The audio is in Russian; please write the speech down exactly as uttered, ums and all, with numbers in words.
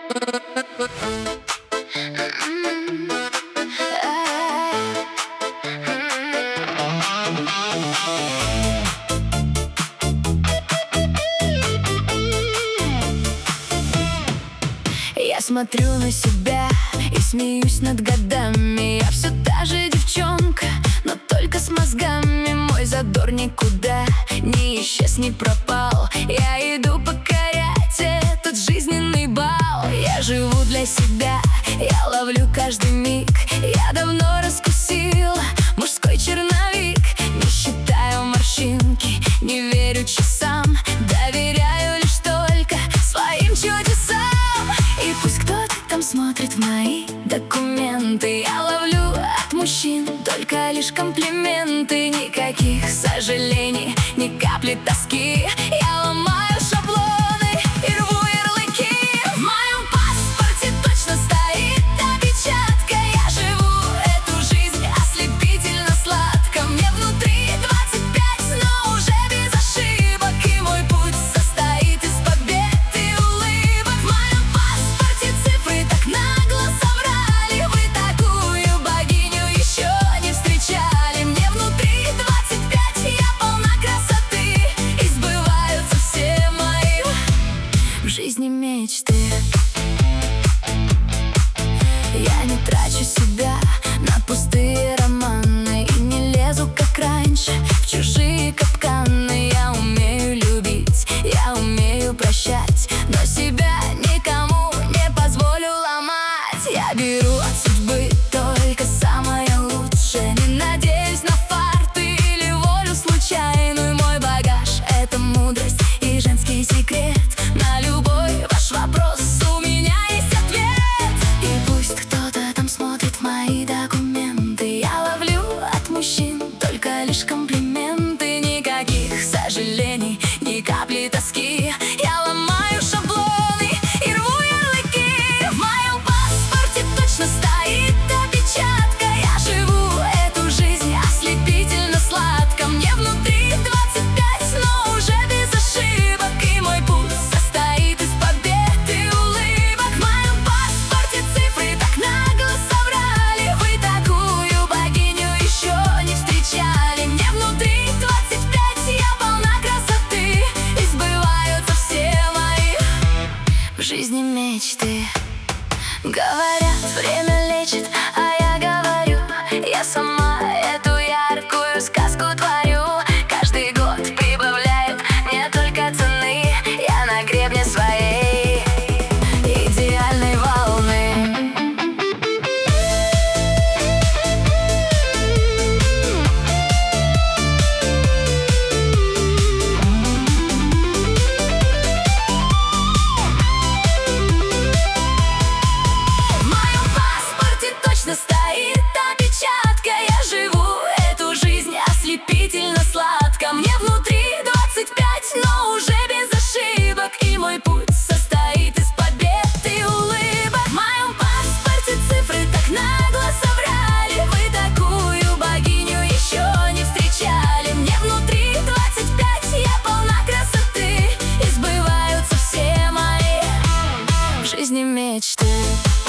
Я смотрю на себя и смеюсь над годами. Я все та же девчонка, но только с мозгами. Мой задор никуда не исчез, не пропал. Я иду покорять этот жизненный бал. Я живу для себя, я ловлю каждый миг. Я давно раскусил мужской черновик. Не считаю морщинки, не верю часам. Доверяю лишь только своим чудесам. И пусть кто-то там смотрит в мои документы, я ловлю от мужчин только лишь комплименты. Никаких сожалений, ни капли тоски. Я ломаю шаблоны и рву ярлыки. В моем паспорте точно стоит опечатка. Я живу эту жизнь ослепительно сладко. Мне внутри двадцать пять, но уже без ошибок. И мой путь состоит из побед и улыбок. В моем паспорте цифры так нагло соврали. Вы такую богиню еще не встречали. Мне внутри двадцать пять, я полна красоты. И сбываются все мои в жизни мечты. Я не трачу себя на пустые романы и не лезу, как раньше, в чужие капканы. Я умею любить, я умею прощать, но себя никому не позволю ломать. Я беру от судьбы только самое лучшее. Не надеюсь на фарт или волю случайную. Мой багаж — это мудрость и женский секрет. На любой ваш вопрос у меня есть ответ. И пусть кто-то там смотрит в мои документы, я ловлю от мужчин только лишь комплименты. Никаких сожалений, ни капли тоски. Я ломаю шаблоны и рву ярлыки. В моем паспорте точно стоит опечатка. Я живу эту жизнь ослепительно сладко. Мне внутри двадцать пять, но уже без ошибок. И мой путь состоит из побед и улыбок. В моем паспорте цифры так нагло соврали. Вы такую богиню еще не встречали. Мне внутри двадцать пять, я полна красоты. И сбываются все мои в жизни мечты. Говорят, время лечит, а я говорю, я сама эту яркую сказку творю. Каждый год прибавляю не только цены. Я на гребне своей идеальной волны. В моем паспорте точно стоит опечатка. Я живу эту жизнь ослепительно сладко. Мне внутри двадцать пять, но уже без ошибок. И мой путь состоит из побед и улыбок. В моем паспорте цифры так нагло соврали. Вы такую богиню еще не встречали. Мне внутри двадцать пять, я полна красоты. И сбываются все мои в жизни мечты.